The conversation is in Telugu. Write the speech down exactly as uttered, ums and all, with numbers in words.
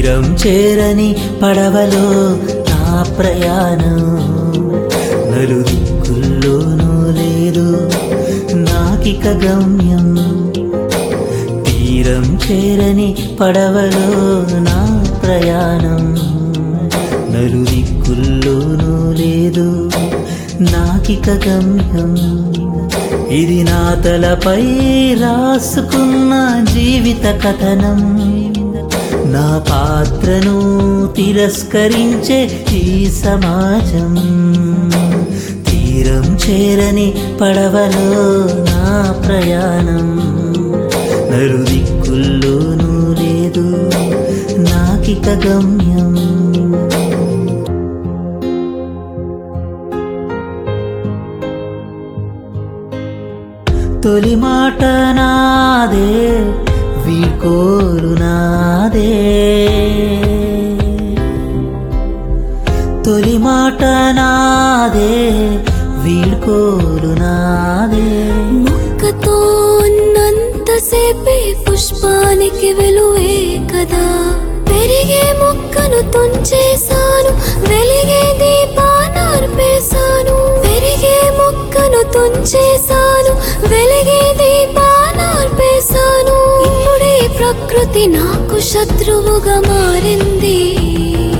తీరం చేరని పడవలో నా ప్రయాణం నలుదిక్కుల్లోనూ లేదు నాకిక గమ్యం. తీరం చేరని పడవలో నా ప్రయాణం నలుదిక్కుల్లోనూ లేదు నాకిక గమ్యం. ఇది నా తలపై రాసుకున్న జీవిత కథనం, నా పాత్రను తిరస్కరించే ఈ సమాజం. తీరం చేరని పడవలో నా ప్రయాణం నలుదిక్కుల్లోనూ లేదు నాకిక గమ్యం. తొలి మాట నాదే వీడ్కోలు నాదే, తొలి మాట నాదే వీడ్కోలు నాదే. మొక్కతో ఉన్నంతసేపే పుష్పానికి విలువే కదా, పెరిగే మొక్కను తుంచేశాను వెలిగే దీపానార్పేశాను. పెరిగే మొక్కను తుంచేశాను వెలిగే దీపానార్పేశాను. ఇప్పుడే ప్రకృతి నాకు శత్రువుగా మారింది.